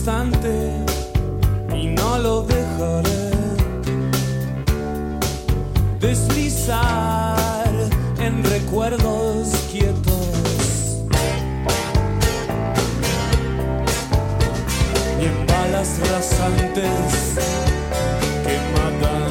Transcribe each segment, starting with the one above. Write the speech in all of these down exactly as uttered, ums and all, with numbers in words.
instante y no lo dejaré deslizar en recuerdos quietos y en balas rasantes que matan.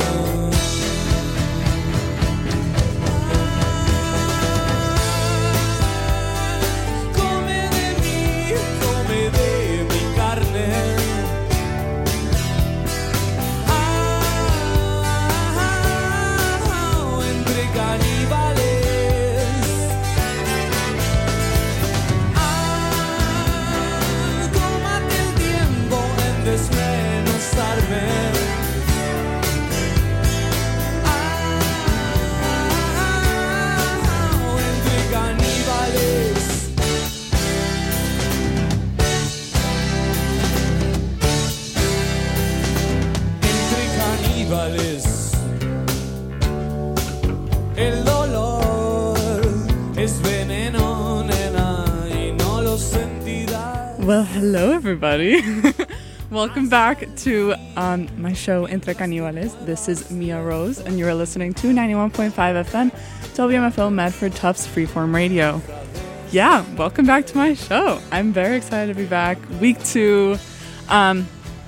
El dolor es veneno, nena, y no lo sentirás. Well, hello everybody. Welcome back to um, my show Entre Caníbales. This is Mia Rose, and you are listening to ninety-one point five F M, W M F O Medford Tufts Freeform Radio. Yeah, welcome back to my show. I'm very excited to be back. Week two. Um,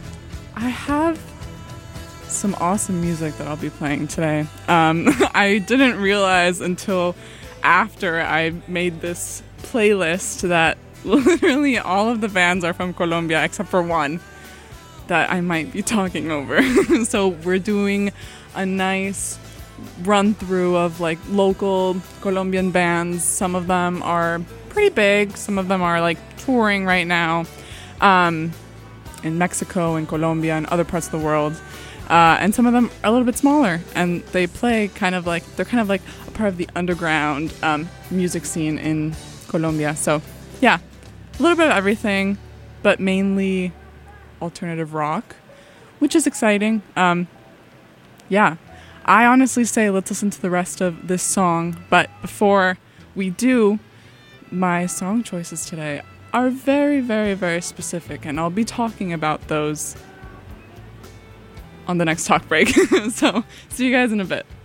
I have some awesome music that I'll be playing today. Um, I didn't realize until after I made this playlist that literally all of the bands are from Colombia except for one that I might be talking over. So we're doing a nice run through of like local Colombian bands. Some of them are pretty big. Some of them are like touring right now um, in Mexico and Colombia and other parts of the world. Uh, and some of them are a little bit smaller, and they play kind of like, they're kind of like a part of the underground um, music scene in Colombia. So yeah, a little bit of everything, but mainly alternative rock, which is exciting. Um, yeah, I honestly say let's listen to the rest of this song, but before we do, my song choices today are very, very, very specific, and I'll be talking about those on the next talk break. So, see you guys in a bit.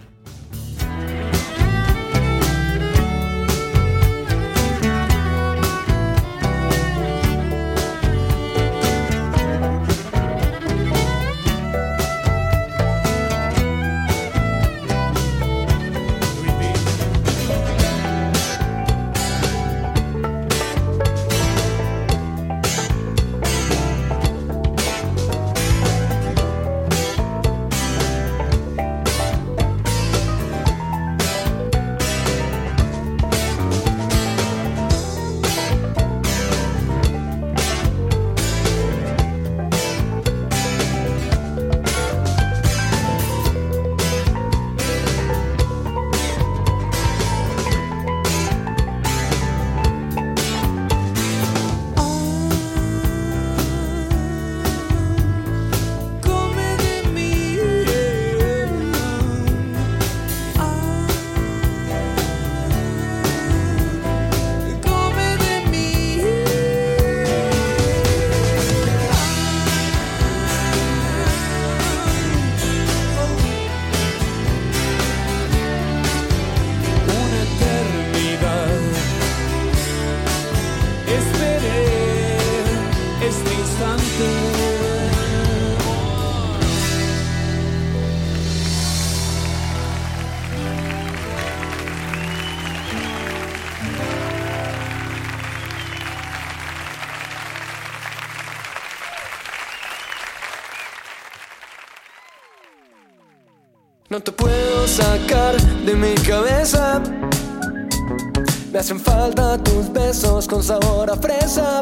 No te puedo sacar de mi cabeza. Me hacen falta tus besos con sabor a fresa.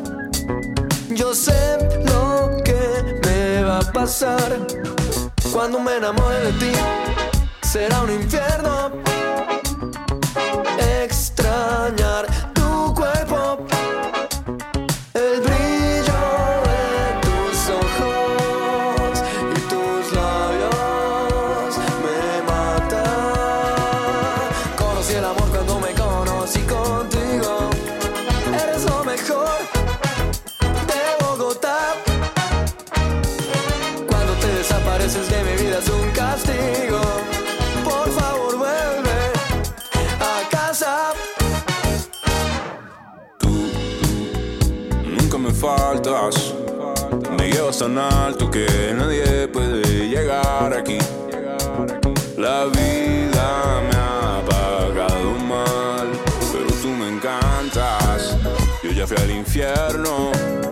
Yo sé lo que me va a pasar cuando me enamore de ti. Será un infierno extrañar tu cuerpo, el brillo de tus ojos y tus labios me matan. Conocí el amor cuando me conocí contigo. Eres lo mejor de Bogotá. faltas. Me llevas tan alto que nadie puede llegar aquí. La vida me ha pagado mal, pero tú me encantas. Yo ya fui al infierno.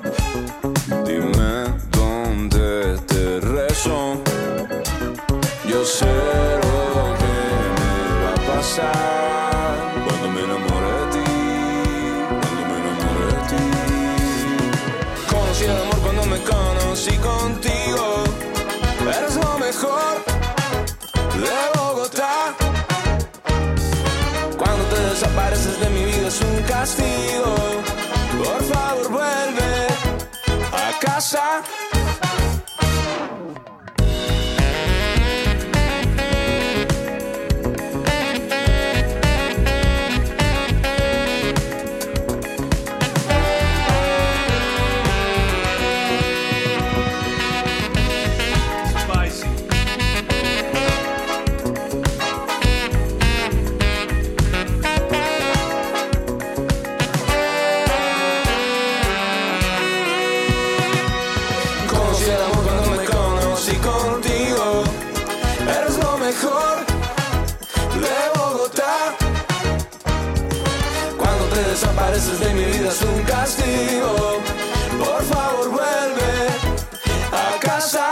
Dime dónde te rezo. Yo sé lo que me va a pasar cuando me enamore de ti, cuando me enamore de ti. Conocí el amor cuando me conocí contigo. Eres lo mejor de Bogotá. Cuando te desapareces de mi vida es un castigo. Por favor vuelve a casa. Desapareces de mi vida es un castigo. Por favor vuelve a casa.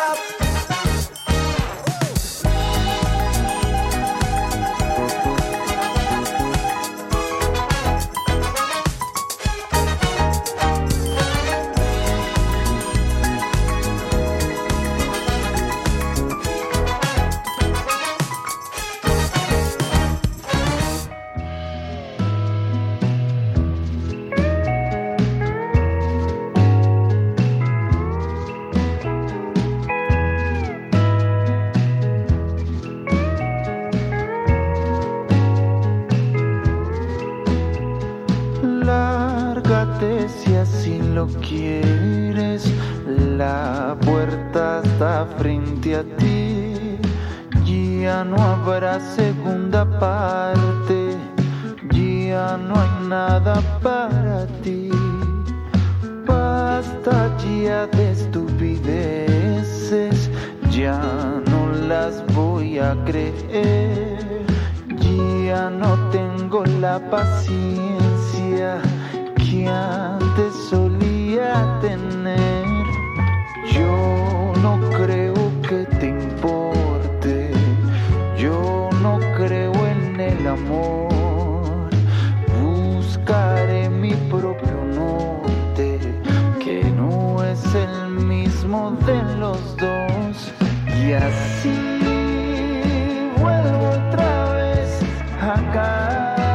Si así lo quieres, la puerta está frente a ti. Ya no habrá segunda parte, ya no hay nada para ti. Basta ya de estupideces, ya no las voy a creer. Ya no tengo la paciencia que antes solía tener. Yo no creo que te importe, yo no creo en el amor. Buscaré mi propio norte, que no es el mismo de los dos. Y así vuelvo otra vez a casa.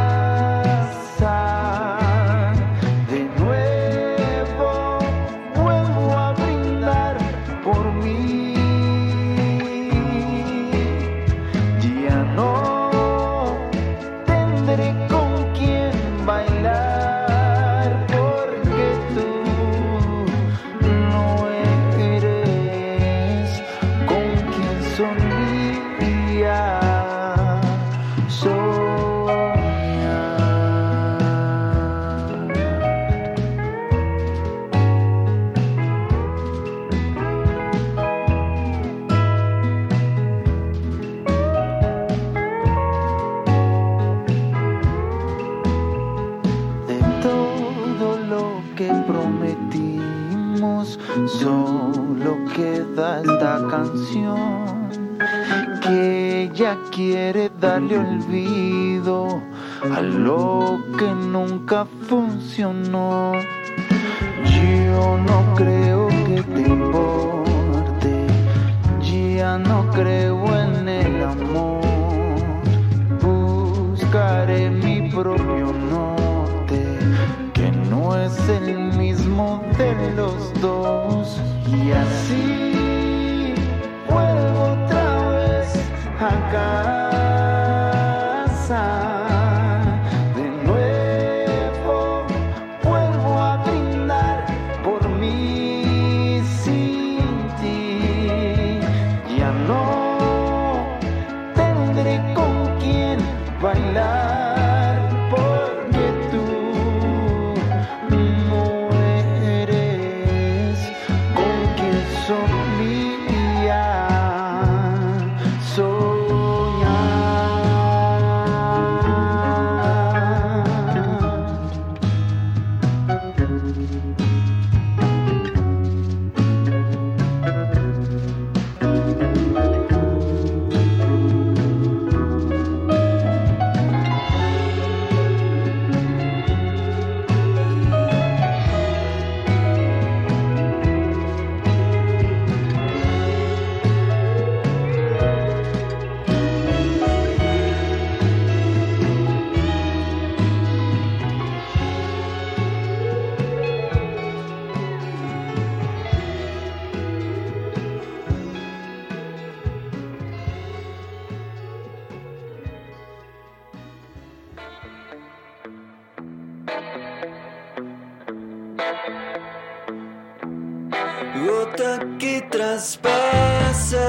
Solo queda esta canción que ella quiere darle olvido a lo que nunca funcionó. Yo no creo que te importe, ya no creo en el amor. Buscaré mi propio norte, que no es el mismo de los dos. Y así vuelvo otra vez a casa. De nuevo vuelvo a brindar por mí sin ti. Ya no tendré con quién bailar, porque tú no eres gota que traspasa.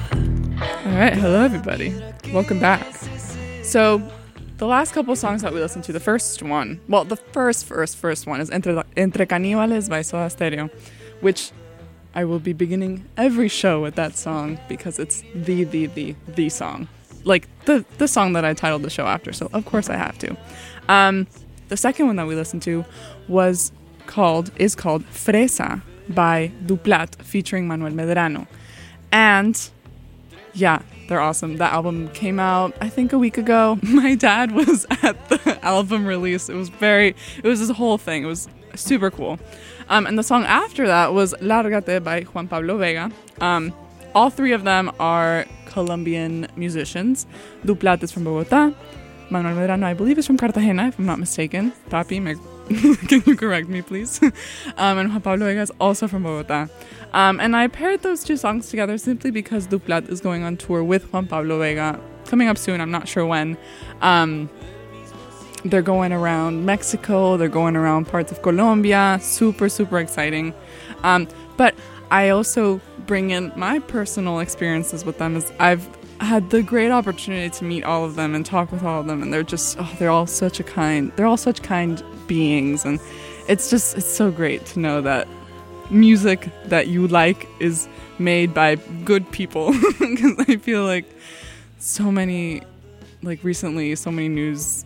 All right, hello everybody. Welcome back. So, the last couple songs that we listened to, the first one, well, the first, first, first one is Entre, Entre Caníbales by Soda Stereo, which I will be beginning every show with that song because it's the, the, the, the song. Like, the, the song that I titled the show after, so of course I have to. Um, the second one that we listened to was called, is called Fresa by Duplat featuring Manuel Medrano. And yeah, they're awesome. That album came out, I think, a week ago. My dad was at the album release. It was very, it was this whole thing. It was super cool. Um, and the song after that was Lárgate by Juan Pablo Vega. Um, all three of them are Colombian musicians. Duplat is from Bogotá. Manuel Medrano, I believe, is from Cartagena, if I'm not mistaken. Papi, me, can you correct me, please? um, and Juan Pablo Vega is also from Bogotá. Um, and I paired those two songs together simply because Duplat is going on tour with Juan Pablo Vega. Coming up soon, I'm not sure when. Um, they're going around Mexico. They're going around parts of Colombia. Super, super exciting. Um, but I also bring in my personal experiences with them as I've had the great opportunity to meet all of them and talk with all of them, and they're just oh, they're all such a kind they're all such kind beings, and it's just it's so great to know that music that you like is made by good people, because I feel like so many like recently so many news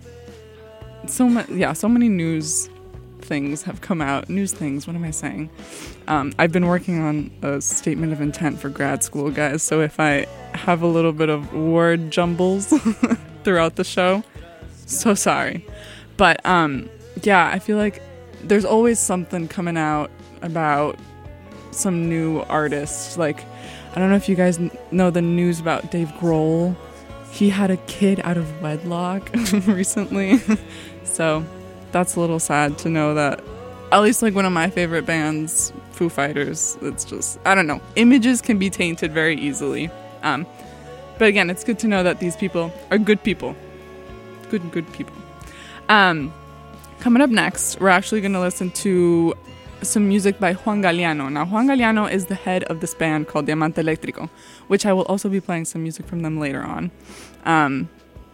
so much yeah so many news things have come out news things what am I saying um, I've been working on a statement of intent for grad school, guys, so if I have a little bit of word jumbles throughout the show, so sorry. But um, yeah, I feel like there's always something coming out about some new artist. Like, I don't know if you guys know the news about Dave Grohl. He had a kid out of wedlock recently. So that's a little sad to know that, at least like one of my favorite bands, Foo Fighters, it's just, I don't know, images can be tainted very easily. Um, but again, it's good to know that these people are good people. Good, good people. Um, coming up next, we're actually going to listen to some music by Juan Galliano. Now, Juan Galliano is the head of this band called Diamante Eléctrico, which I will also be playing some music from them later on. Um,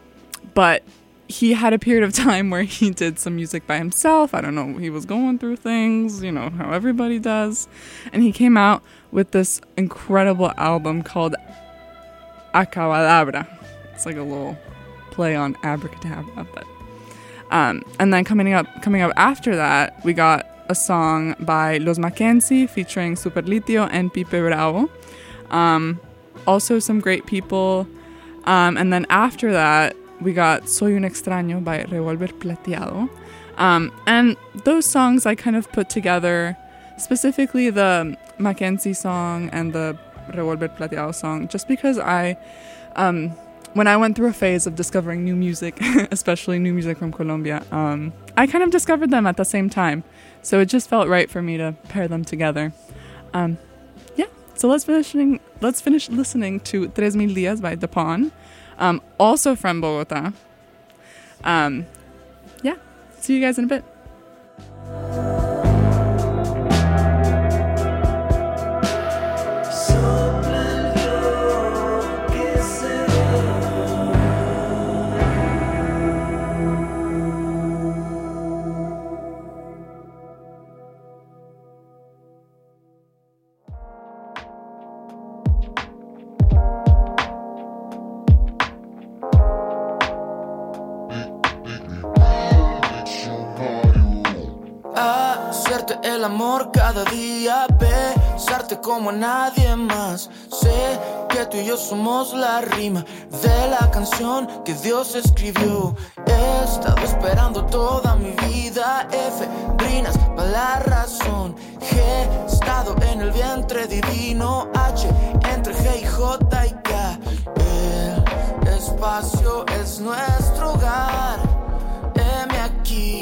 but he had a period of time where he did some music by himself. I don't know, he was going through things, you know, how everybody does. And he came out with this incredible album called Acabadabra. It's like a little play on abracadabra. But, um, and then coming up, coming up after that, we got a song by Los Mackenzie featuring Superlitio and Pipe Bravo. Um, also some great people. Um, and then after that, we got Soy un extraño by Revolver Plateado. Um, and those songs I kind of put together, specifically the Mackenzie song and the Revolver Plateado song, just because I, um, when I went through a phase of discovering new music, especially new music from Colombia, um, I kind of discovered them at the same time. So it just felt right for me to pair them together. Um, yeah, so let's finish, let's finish listening to Tres Mil Días by Dapon. Um, also from Bogota. Um, yeah, see you guys in a bit. El amor cada día, besarte como nadie más. Sé que tú y yo somos la rima de la canción que Dios escribió. He estado esperando toda mi vida efedrinas para la razón. G, estado en el vientre divino. H, entre G y J y K. El espacio es nuestro hogar. Heme aquí.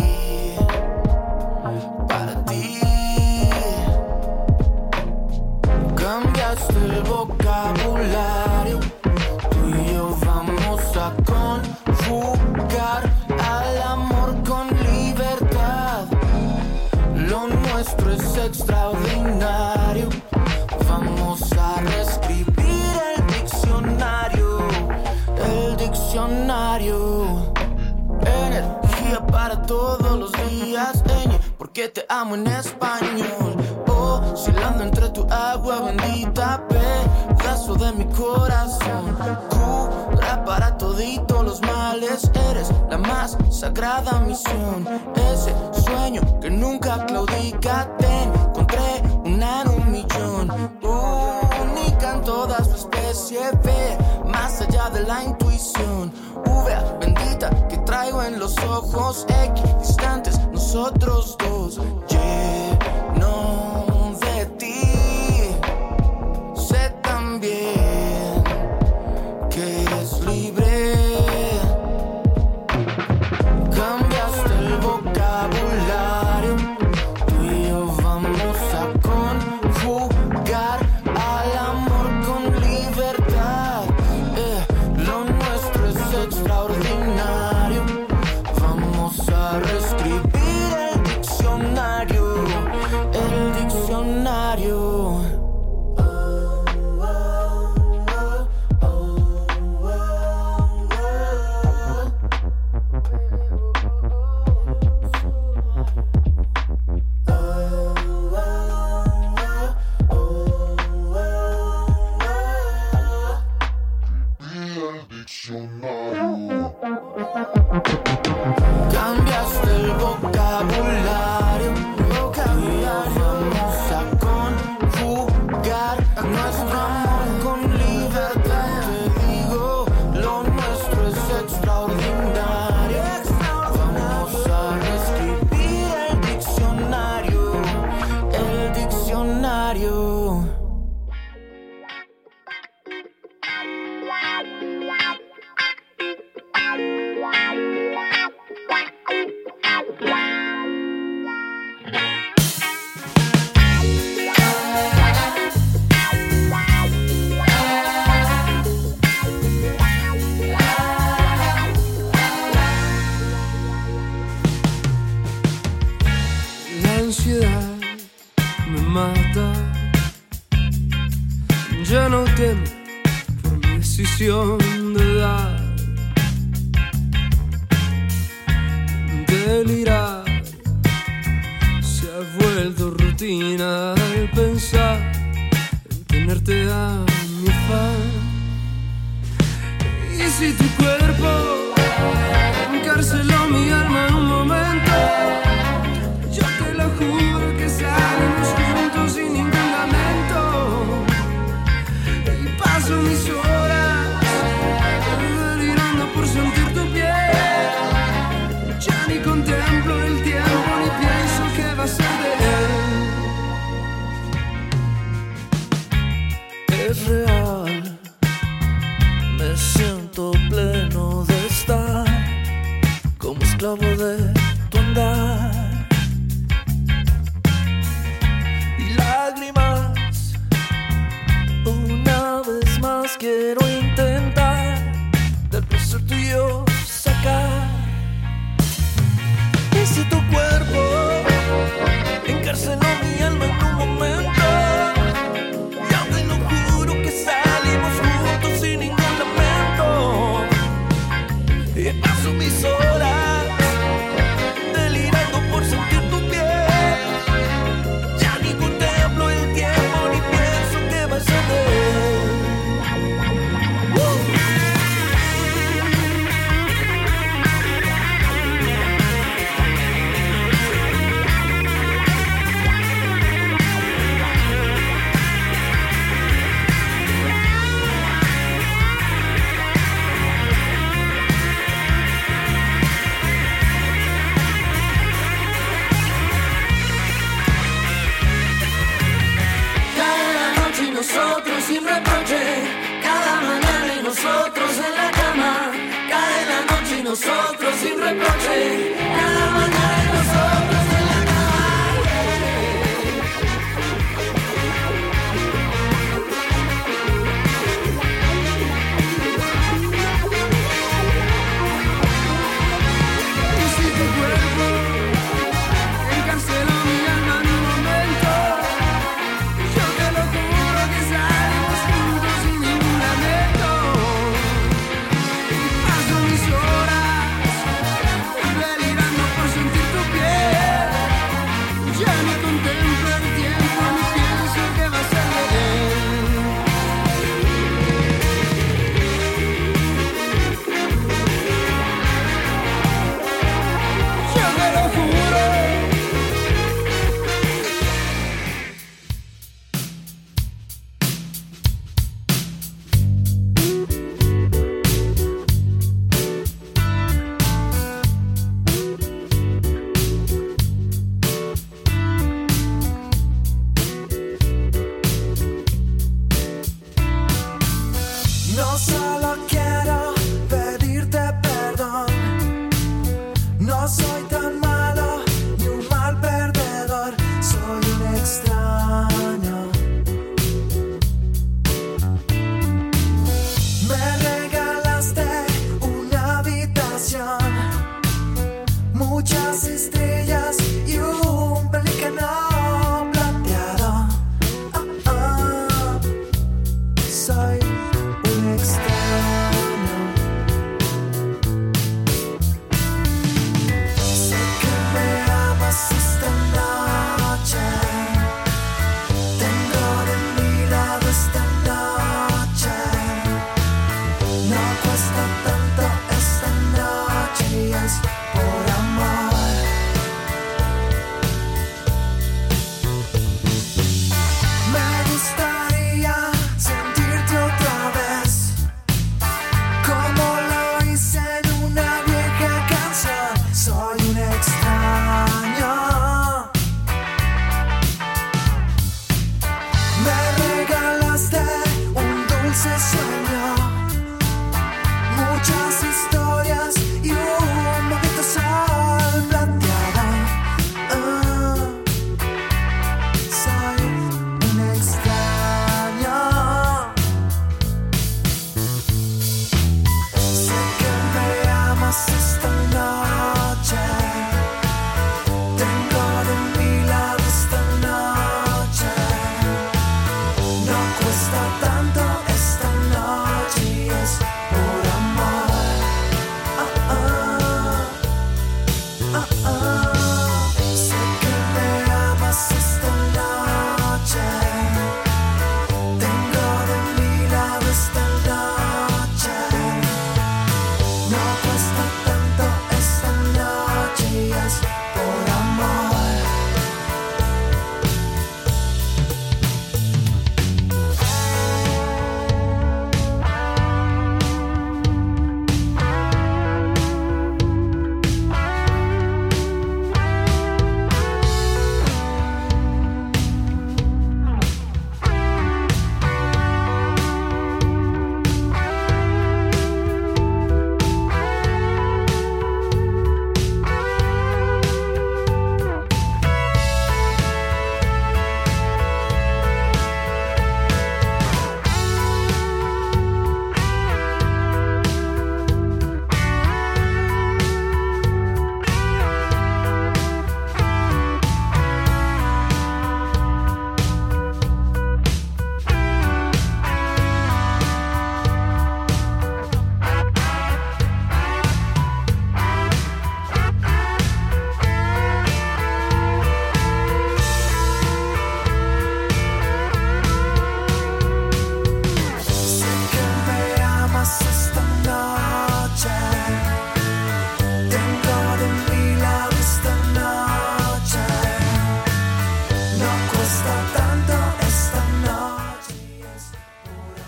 Cambiaste el vocabulario, tú y yo vamos a conjugar al amor con libertad. Lo nuestro es extraordinario. que te amo en español. Oscilando entre tu agua bendita, pedazo de mi corazón. Cura para todito los males, eres la más sagrada misión. Ese sueño que nunca claudica, te encontré una en un millón. Única en toda su especie, ve más allá de la intuición. Uva bendita que traigo en los ojos, equidistantes nosotros dos. Lleno de ti, sé también que eres libre. Cambiaste el vocabulario, tú y yo vamos a conjugar al amor con libertad. Eh, lo nuestro es extraordinario. Vamos a reescribir el diccionario, el diccionario. Cambiaste el vocabulario, vocabulario. Vamos a conjugar nuestro amor con libertad. Te digo, lo nuestro es extraordinario. Vamos a reescribir el diccionario, el diccionario. La ansiedad me mata. Ya no temo por mi decisión de dar. Delirar se ha vuelto rutina al pensar en tenerte a mi afán. Y si tu cuerpo encarceló mi alma en un momento, yo te lo juro que salimos juntos sin ningún lamento. Y paso mis horas delirando por sentir tu piel. Ya ni contemplo el tiempo ni pienso qué va a ser de él. Es real, me siento pleno de estar como esclavo de tu andar. Y lágrimas, una vez más quiero intentar del placer tuyo sacar. Y si tu cuerpo encarceló mi alma en un momento, ya te lo juro que salimos juntos sin ningún lamento. Y paso mis horas delirando por sentir tu piel. Ya ni contemplo el tiempo ni pienso que va a ser de él. Nosotros sin reproche, cada mañana y nosotros en la cama. Cae la noche y nosotros sin reproche, cada mañana y nosotros en la cama. Y si tu cuerpo encarceló mi alma en un momento, yo te lo juro que salimos juntos sin ningún lamento. Y paso mis horas delirando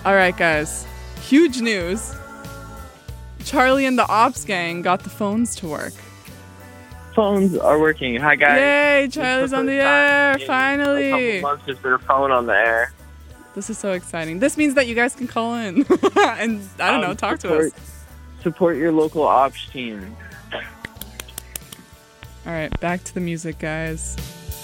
All right, guys. Huge news. Charlie and the Ops Gang got the phones to work. Phones are working. Hi, guys. Yay, Charlie's on the air, finally. A couple months since their phone on the air. This is so exciting. This means that you guys can call in and, I don't know, Um, talk support, to us. Support your local ops team. All right, back to the music, guys.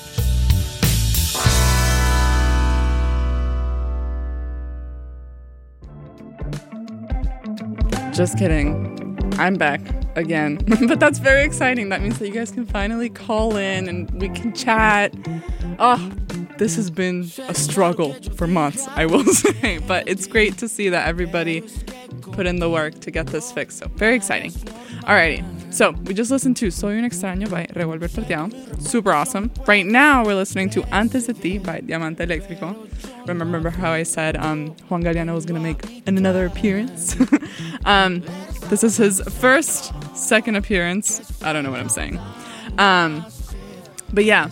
Just kidding. I'm back again. But that's very exciting. That means that you guys can finally call in and we can chat. Oh, this has been a struggle for months, I will say. But it's great to see that everybody put in the work to get this fixed. So very exciting. Alrighty. So we just listened to Soy un extraño by Revolver Plateado. Super awesome. Right now we're listening to Antes de ti by Diamante Eléctrico. Remember how I said um, Juan Galeano was going to make another appearance? um, this is his first, second appearance. I don't know what I'm saying. Um, but yeah.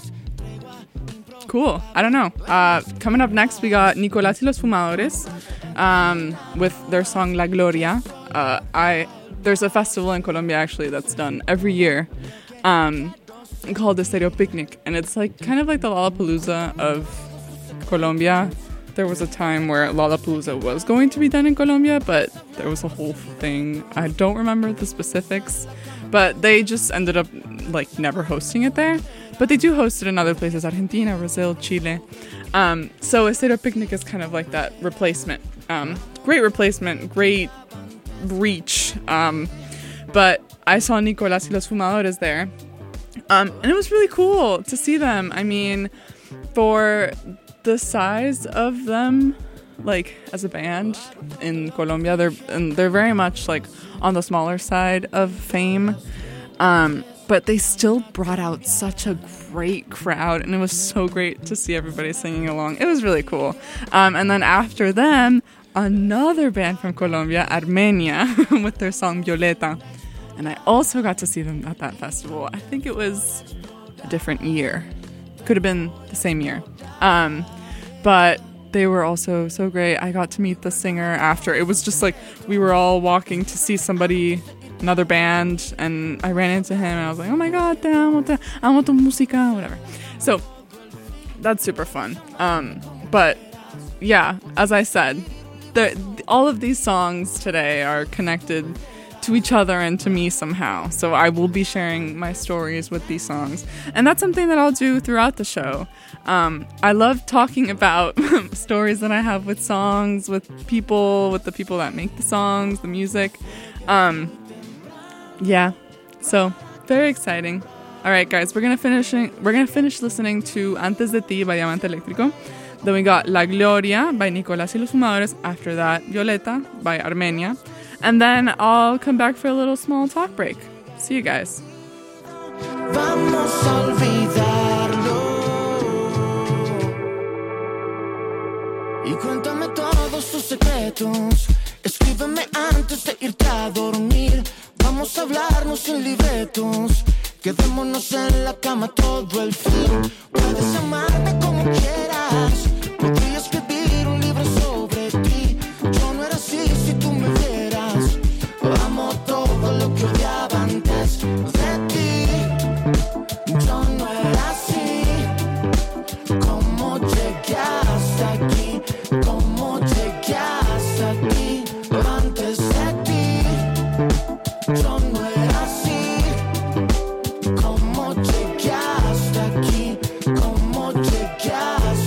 Cool. I don't know. Uh, coming up next, we got Nicolás y los Fumadores um, with their song La Gloria. Uh, I There's a festival in Colombia, actually, that's done every year um, called Estéreo Picnic. And it's like kind of like the Lollapalooza of Colombia. There was a time where Lollapalooza was going to be done in Colombia, but there was a whole thing. I don't remember the specifics, but they just ended up like never hosting it there. But they do host it in other places, Argentina, Brazil, Chile. Um, so Estéreo Picnic is kind of like that replacement. Um, great replacement, great reach. Um, but I saw Nicolás y los Fumadores there. Um, and it was really cool to see them. I mean, for the size of them, like as a band in Colombia, they're and they're very much like on the smaller side of fame. Um, but they still brought out such a great crowd, and it was so great to see everybody singing along. It was really cool. Um, and then after them, another band from Colombia, Armenia, with their song Violeta. And I also got to see them at that festival. I think it was a different year. Could have been the same year. Um, but they were also so great. I got to meet the singer after. It was just like we were all walking to see somebody, another band, and I ran into him and I was like, oh my God, te amo, te amo tu música, whatever. So that's super fun. Um, but yeah, as I said, the, all of these songs today are connected to each other and to me somehow. So I will be sharing my stories with these songs. And that's something that I'll do throughout the show. Um, I love talking about stories that I have with songs, with people, with the people that make the songs, the music. Um, yeah. So very exciting. All right, guys, we're gonna finish. We're gonna finish listening to Antes de ti by Diamante Eléctrico. Then we got La Gloria by Nicolás y los Fumadores. After that, Violeta by Armenia. And then I'll come back for a little small talk break. See you guys. Vamos a olvidarlo y cuéntame todos tus secretos. Escríbeme antes de irte a dormir. Vamos a hablarnos sin libretos. Quedémonos en la cama todo el fin. Puedes amarme como quieras. Podría escribir un libro sobre ti. Yo no era así si tú me vieras. Amo todo lo que odiaba antes de ti. Yo no era así. ¿Cómo llegué hasta aquí? ¿Cómo llegué hasta aquí? Antes de ti. Yo no era así. ¿Cómo llegué hasta aquí? ¿Cómo llegué hasta aquí?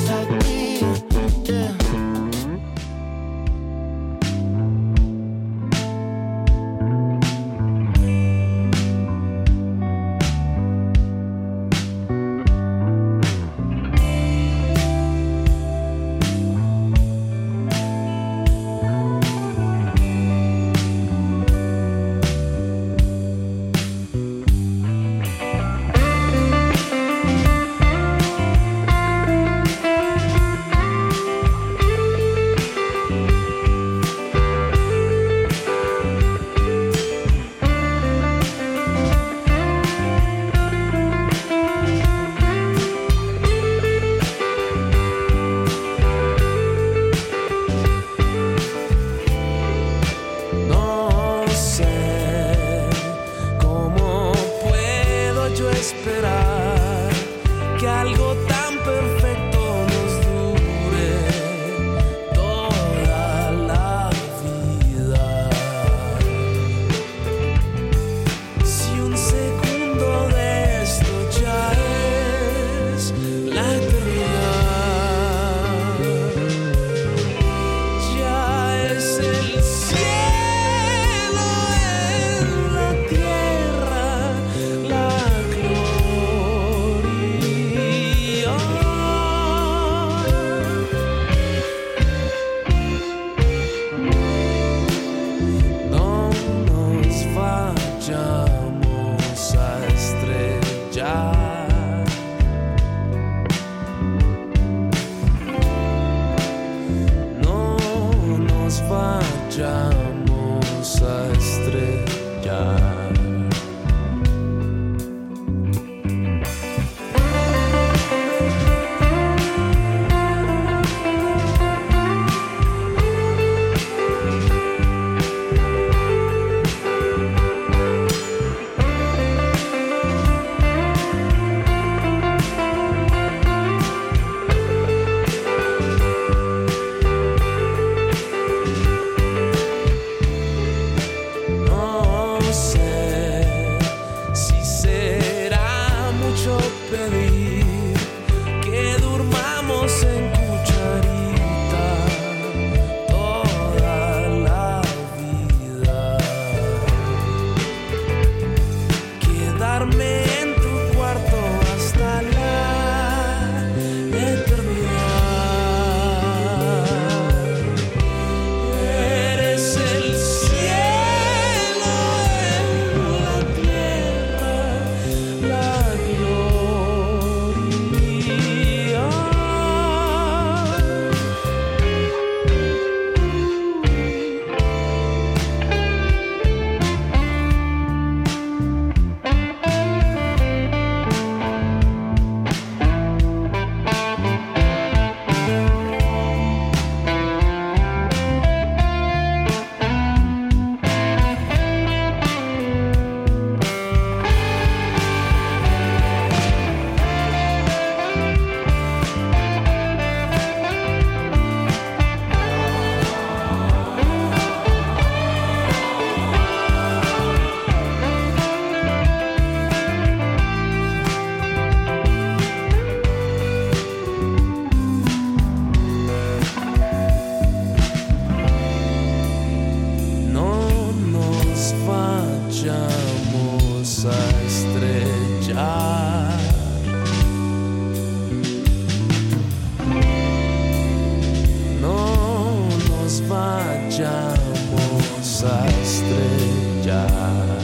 vayamos a estrellar.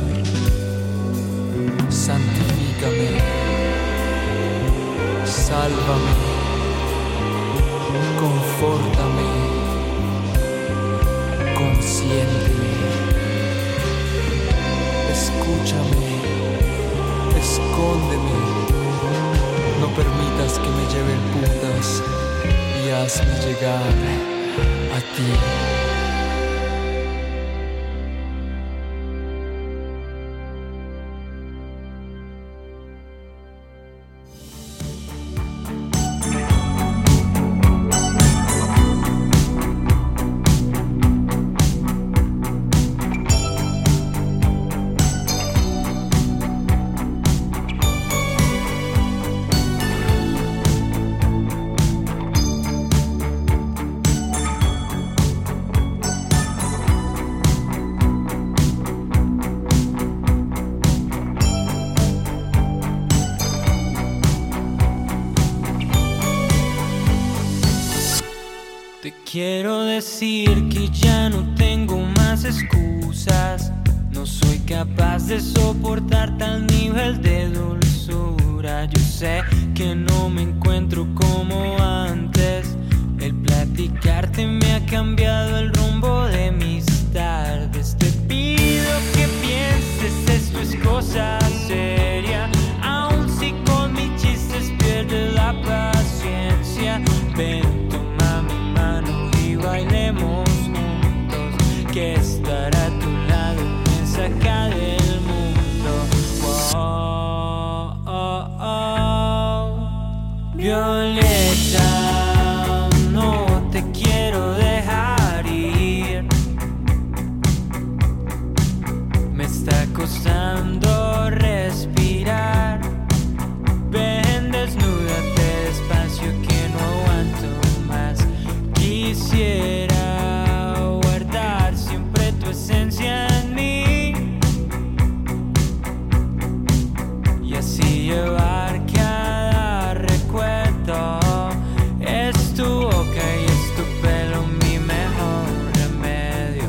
Santifícame, sálvame, confórtame, consiénteme, escúchame, escóndeme, no permitas que me lleven puntas y hazme llegar a ti. Te quiero decir que ya no tengo más excusas. No soy capaz de soportar tal nivel de dulzura. Yo sé que no me encuentro como antes. El platicarte me ha cambiado el rumbo de mis tardes. Te pido que pienses, esto es cosa seria. Aun si con mis chistes pierdes la paciencia. Ven, toma mi mano y bailemos juntos, que estar a tu lado me saca del mundo. Oh, oh, oh. Violeta, no te quiero dejar ir. Me está costando respirar. Ven, desnúdate despacio que no aguanto más. Quisiera guardar siempre tu esencia en mí y así llevar cada recuerdo. Es tu boca y es tu pelo mi mejor remedio.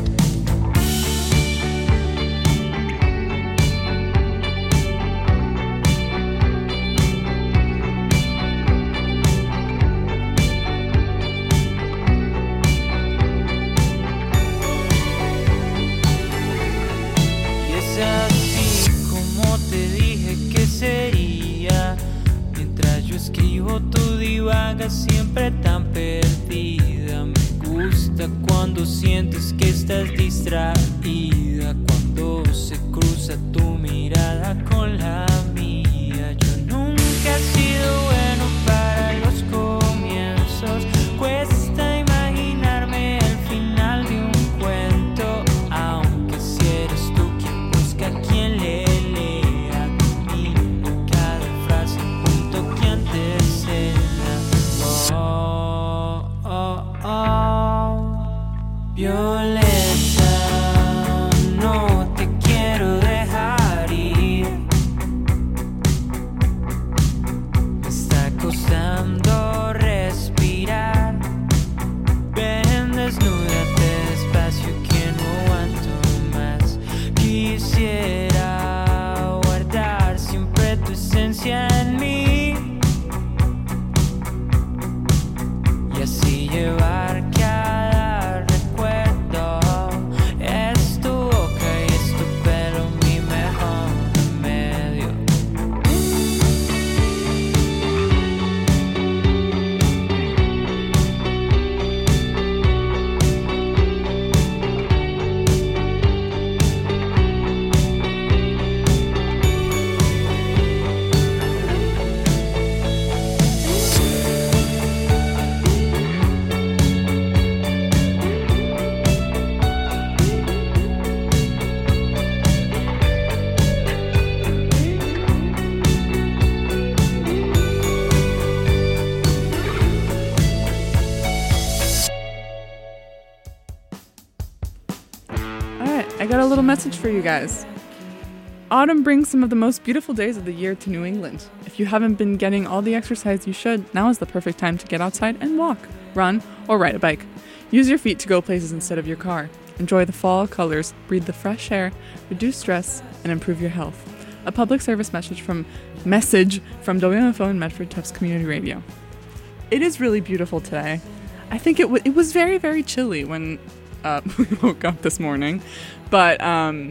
Y es así como te dije que sería. Mientras yo escribo tú divagas siempre tan perdida. Me gusta cuando sientes que estás distraída, cuando se cruza tu mirada con la mía. Yo nunca he sido bueno para los comienzos. Cuesta imaginarme el final de un cuento, aunque si eres tú quien busca quien le lea. Domino cada frase, punto que anteceda. Oh, oh, oh. Violeta, no te quiero dejar ir. Me está costando respirar. Ven, desnúdate despacio que no aguanto más. Quisiera guardar siempre tu esencia en mí y así llevar cada recuerdo. Es tu boca y es tu pelo mi mejor remedio. Alright, I got a little message for you guys. Autumn brings some of the most beautiful days of the year to New England. If you haven't been getting all the exercise you should, now is the perfect time to get outside and walk, run, or ride a bike. Use your feet to go places instead of your car. Enjoy the fall colors, breathe the fresh air, reduce stress, and improve your health. A public service message from message from W M F O and Medford Tufts Community Radio. It is really beautiful today. I think it, w- it was very, very chilly when uh, we woke up this morning, but um,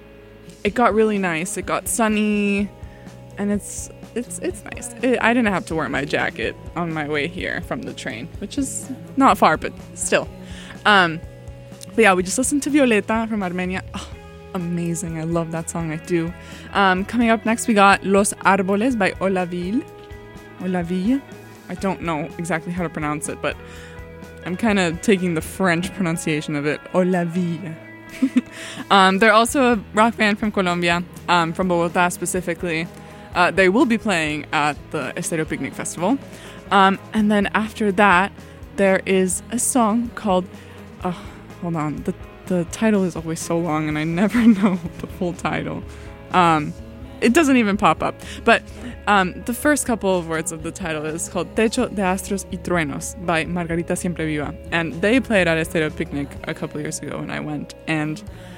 it got really nice. It got sunny, and it's it's it's nice. It, I didn't have to wear my jacket on my way here from the train, which is not far, but still. Um, but yeah, we just listened to Violeta from Armenia. Oh, amazing. I love that song. I do. Um, coming up next, we got Los Árboles by Olaville. Olaville. I don't know exactly how to pronounce it, but I'm kind of taking the French pronunciation of it. Olaville. um, they're also a rock band from Colombia, um, from Bogotá specifically. Uh, they will be playing at the Estéreo Picnic Festival. Um, and then after that, there is a song called... Oh, hold on. The the title is always so long, and I never know the full title. Um, it doesn't even pop up. But um, the first couple of words of the title is called Techo de Astros y Truenos by Margarita Siempre Viva. And they played at Estéreo Picnic a couple years ago when I went. And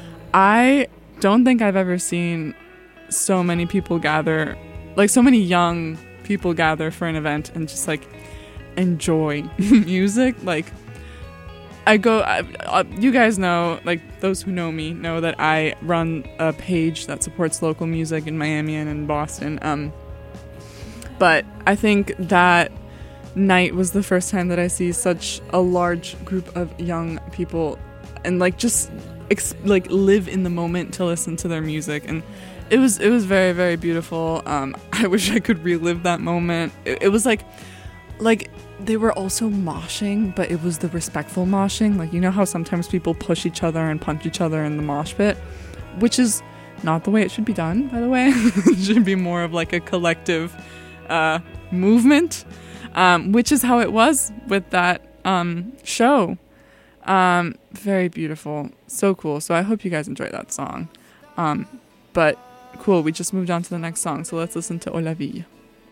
I don't think I've ever seen so many people gather, like so many young people gather for an event and just like enjoy music. Like, I go, I, uh, you guys know, like those who know me know that I run a page that supports local music in Miami and in Boston. Um, but I think that night was the first time that I see such a large group of young people and like just ex- like live in the moment to listen to their music. And it was, it was very, very beautiful. Um, I wish I could relive that moment. It, it was like, like, they were also moshing, but it was the respectful moshing. Like, you know how sometimes people push each other and punch each other in the mosh pit? Which is not the way it should be done, by the way. It should be more of like a collective uh, movement, um, which is how it was with that um, show. Um, very beautiful. So cool. So I hope you guys enjoyed that song. Um, but cool, we just moved on to the next song. So let's listen to Olaville.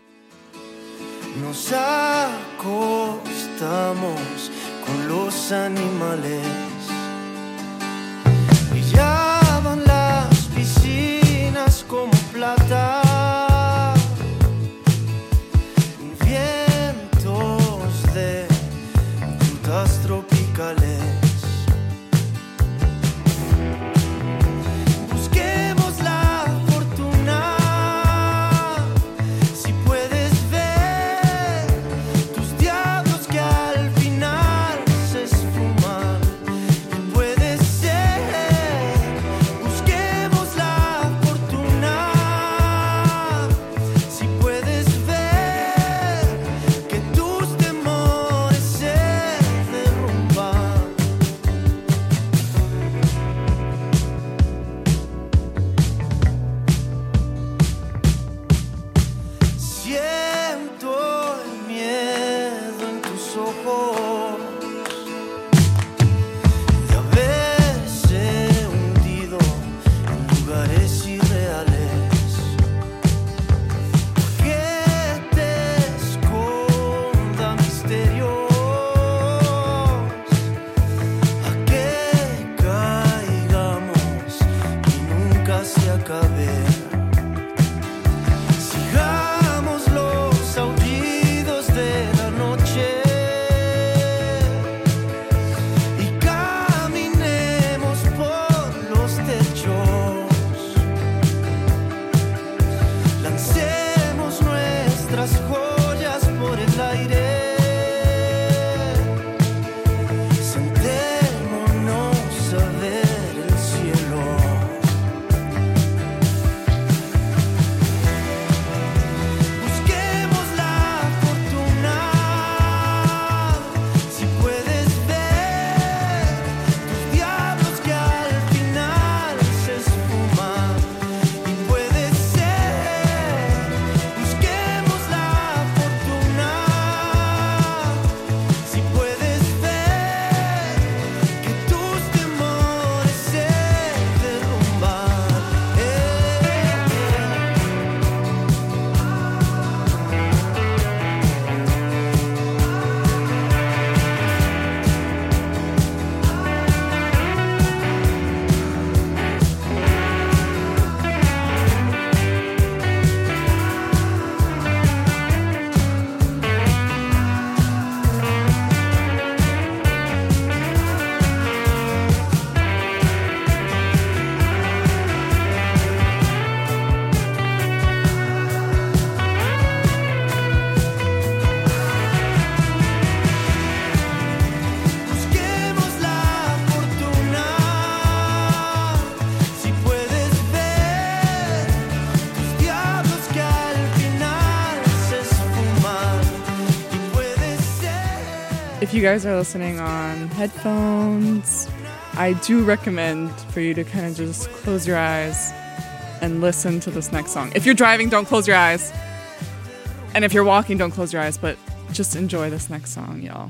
Nos acostamos con los animales y ya van las piscinas como plata, vientos de frutas tropicales. you guys are listening on headphones, I do recommend for you to kind of just close your eyes and listen to this next song. If you're driving, don't close your eyes. And if you're walking, don't close your eyes, but just enjoy this next song, y'all.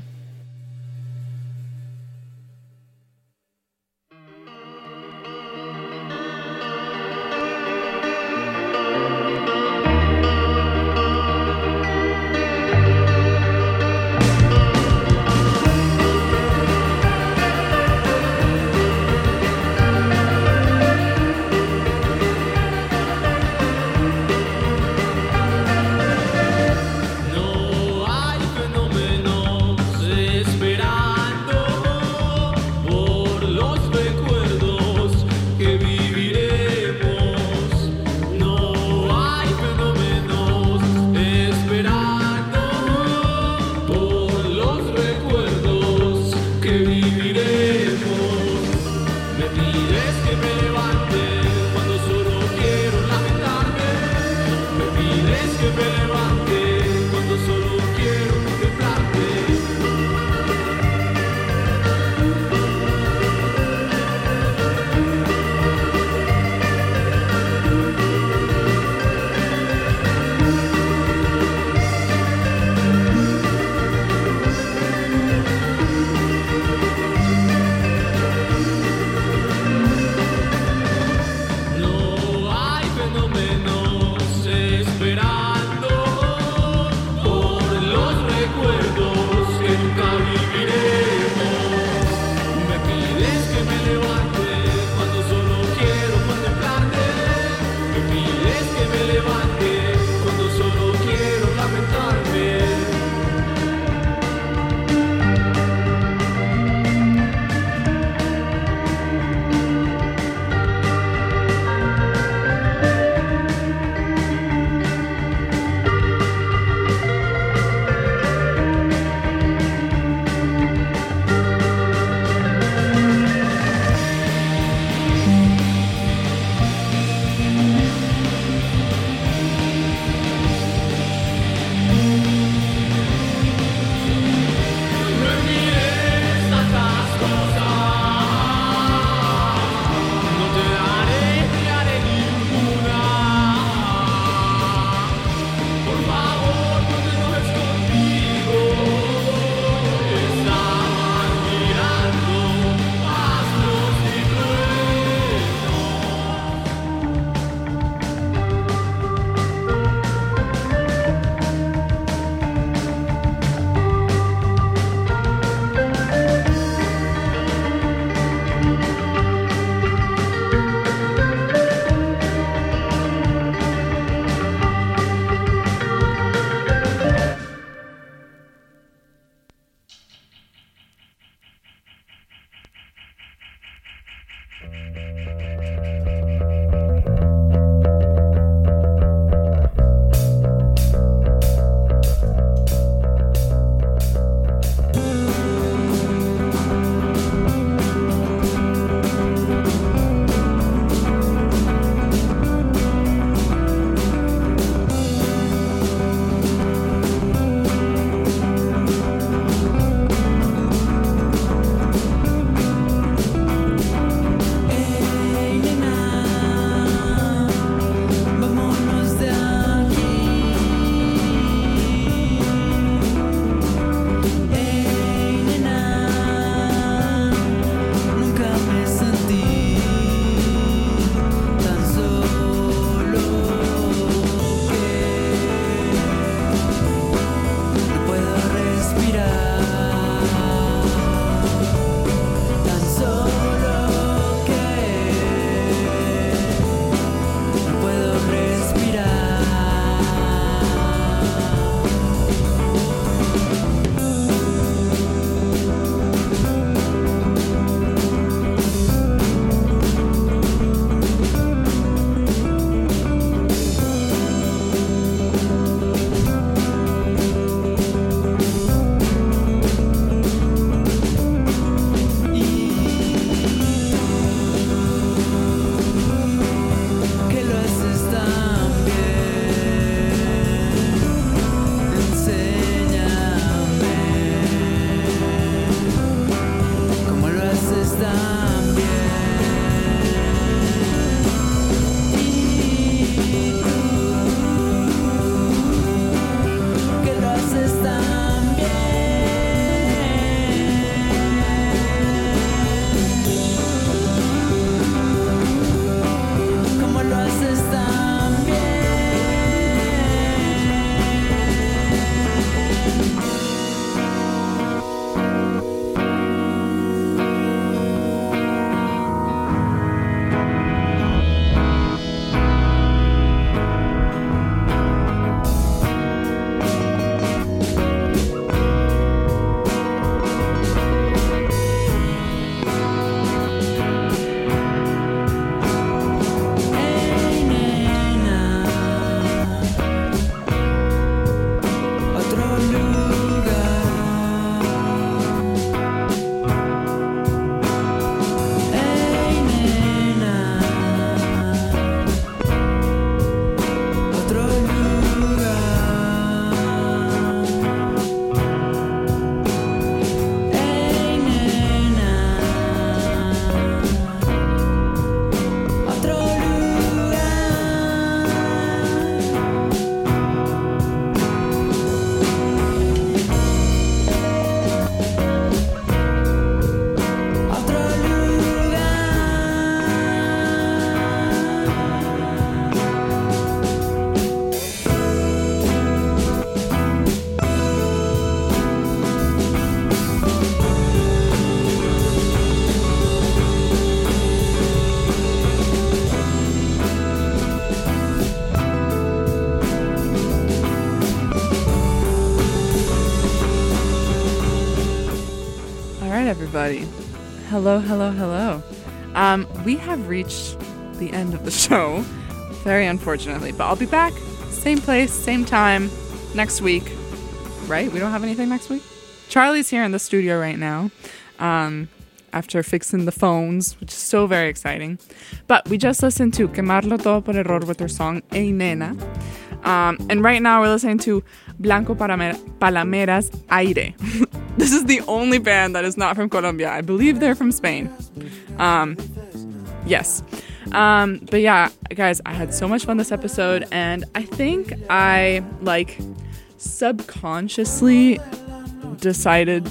everybody. Hello, hello, hello. Um, we have reached the end of the show, very unfortunately, but I'll be back, same place, same time, next week. Right? We don't have anything next week? Charlie's here in the studio right now, um, after fixing the phones, which is so very exciting. But we just listened to Quemarlo Todo por Error with their song Ey Nena. Um, and right now we're listening to Blanco Palomeras Aire. This is the only band that is not from Colombia. I believe they're from Spain. Um, yes. Um, but yeah, guys, I had so much fun this episode, and I think I, like, subconsciously decided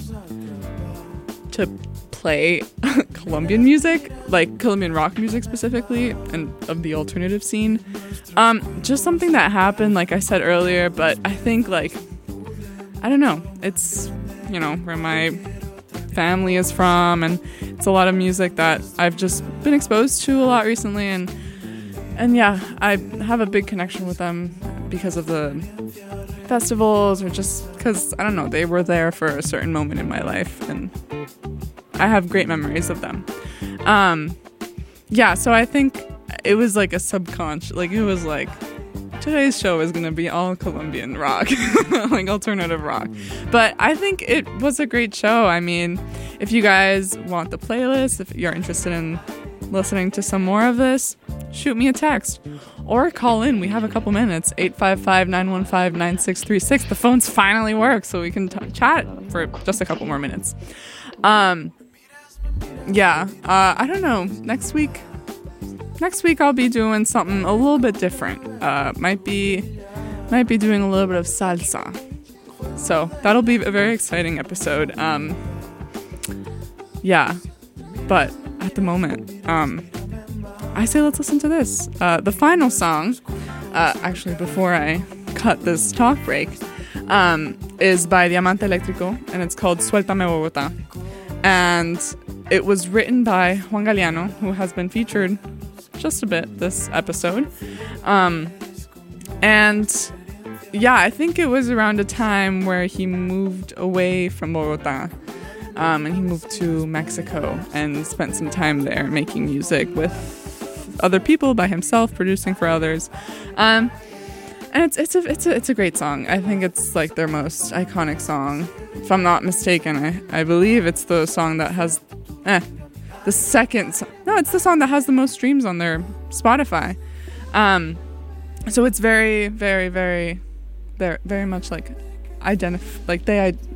to play Colombian music, like Colombian rock music specifically, and of the alternative scene. Um, just something that happened, like I said earlier, but I think, like, I don't know, it's, you know, where my family is from, and it's a lot of music that I've just been exposed to a lot recently, and and yeah, I have a big connection with them because of the festivals, or just because, I don't know, they were there for a certain moment in my life, and I have great memories of them. Um, yeah, so I think it was like a subconscious, like it was like, today's show is going to be all Colombian rock, like alternative rock. But I think it was a great show. I mean, if you guys want the playlist, if you're interested in listening to some more of this, shoot me a text or call in. We have a couple minutes. eight five five, nine one five, nine six three six. The phones finally work, so we can t- chat for just a couple more minutes. Um, yeah, uh, I don't know. Next week, next week I'll be doing something a little bit different. Uh, might be, might be doing a little bit of salsa. So that'll be a very exciting episode. Um, yeah, but at the moment, um, I say let's listen to this. Uh, the final song, uh, actually before I cut this talk break, um, is by Diamante Eléctrico, and it's called Suéltame Bogotá. And it was written by Juan Galeano, who has been featured just a bit this episode. Um, and yeah, I think it was around a time where he moved away from Bogotá. Um, and he moved to Mexico and spent some time there making music with other people, by himself, producing for others. Um, and it's it's a it's a it's a great song. I think it's like their most iconic song, if I'm not mistaken. I, I believe it's the song that has eh, the second so- no, it's the song that has the most streams on their Spotify. Um, so it's very very very very very much like identify like they I.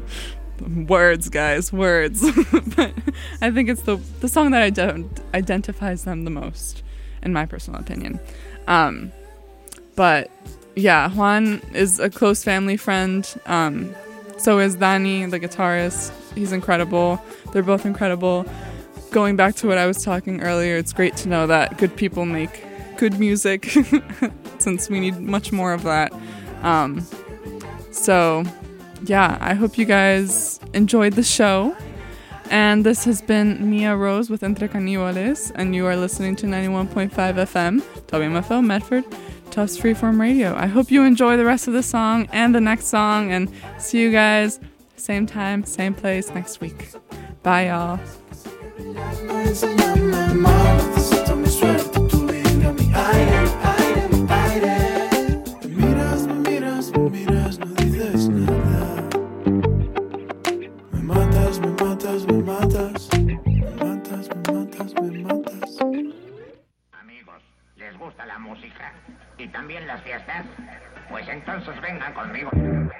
Words, guys, words. But I think it's the the song that ident- identifies them the most, in my personal opinion. Um, but yeah, Juan is a close family friend. Um, so is Dani, the guitarist. He's incredible. They're both incredible. Going back to what I was talking earlier, it's great to know that good people make good music, since we need much more of that. Um, so... yeah, I hope you guys enjoyed the show. And this has been Mia Rose with Entre Caníbales, and you are listening to ninety-one point five F M, W M F L Medford, Tufts Freeform Radio. I hope you enjoy the rest of the song and the next song, and see you guys same time, same place next week. Bye, y'all. Amigos, ¿les gusta la música? ¿Y también las fiestas? Pues entonces vengan conmigo.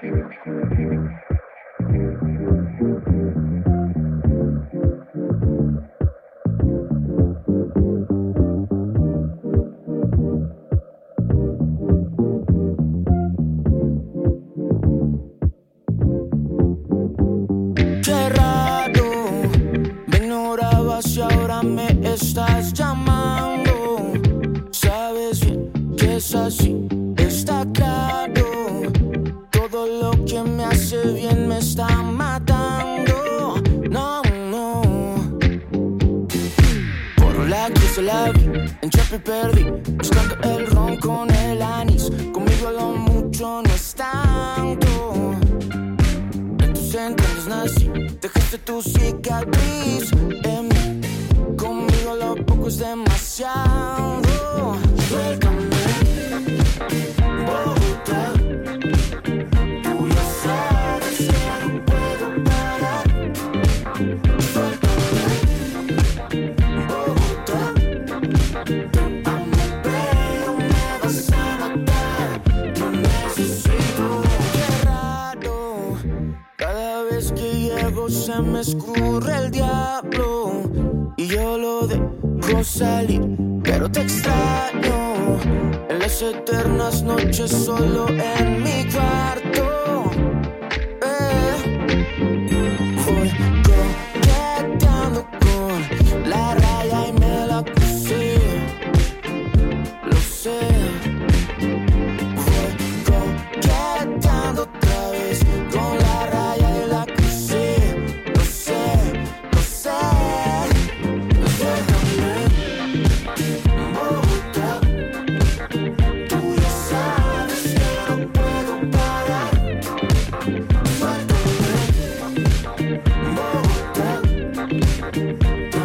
Qué raro, me ignorabas y ahora me estás llamando. Sabes bien que es así, está claro. Todo lo que me hace bien me está matando. No, no. Por la cruz de la vi, en Chapi perdí, buscando el ron con el anís. Conmigo lo mucho no es tanto. En tus entrañas nací, dejé dejaste tu cicatriz en mí. Conmigo lo poco es demasiado. Suéltame, Bogotá. Tú ya sabes que no puedo parar. Suéltame, Bogotá. Dame bello, me vas a matar. Te necesito. Qué raro, cada vez que llego se me escurre el diablo y yo lo dejo salir, pero te extraño en las eternas noches solo en mi cuarto. Eh. Voy coqueteando con la raya y me la puse, lo sé. Voy coqueteando otra vez con la raya y la crucé, lo sé, lo sé. Suéltame, Bogotá. Tú ya sabes que no puedo parar. Suéltame, Bogotá. Te